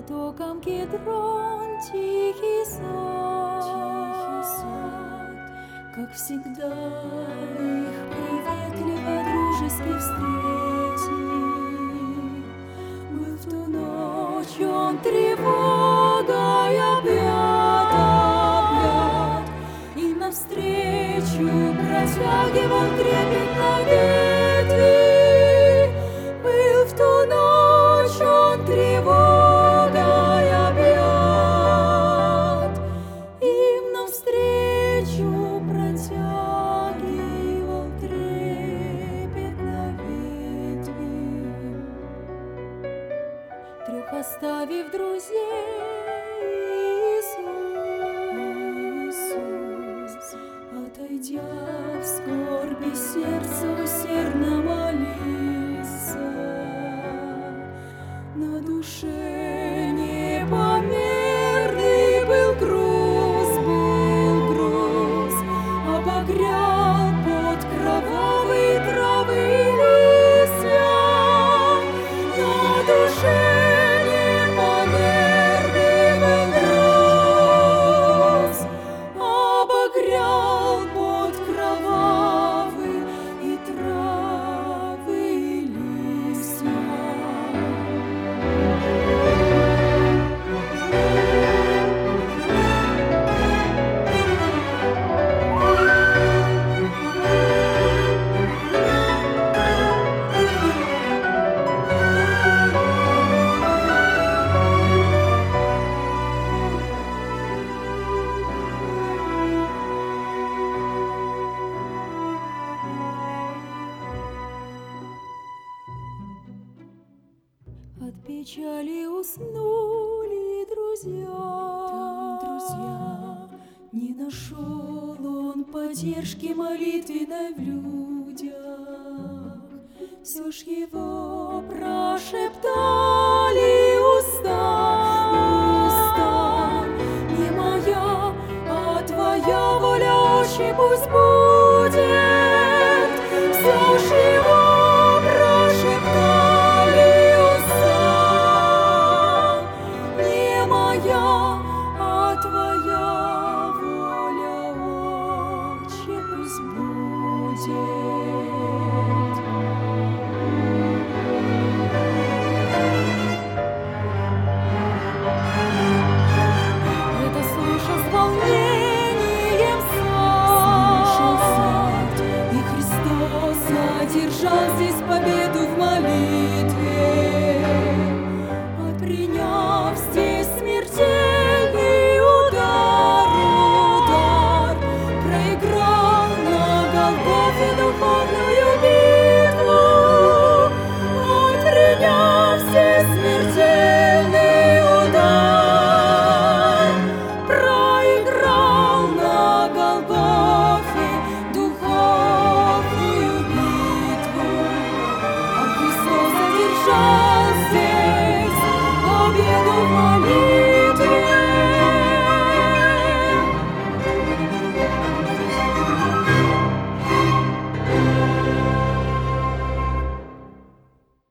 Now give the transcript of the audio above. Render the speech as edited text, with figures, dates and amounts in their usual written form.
потоком Кедрон тихий сад, как всегда их приветливо дружески встретил. Был в ту ночь он тревогой объят, и навстречу протягивал трепетно ветви. Был в ту ночь он тревогой объят, им навстречу протягивал трепетно ветви. Трех оставив друзей, Иисус, отойдя в скорби, сердцу усердно молился. На душе непомерный был груз, обогрял под кровавые травы и листья. На душе непомерный был груз, обогрял под кровавые и травы и листья. От печали уснули друзья. Не нашел он поддержки молитвенной в людях. Все ж его прошептали уста. Не моя, а твоя воля, Отче, пусть будет. Все ж его прошептали уста. Не моя, а твоя воля, Отче, пусть будет. Это слыша с волнением сад, и Христос одержал здесь победу в молитве.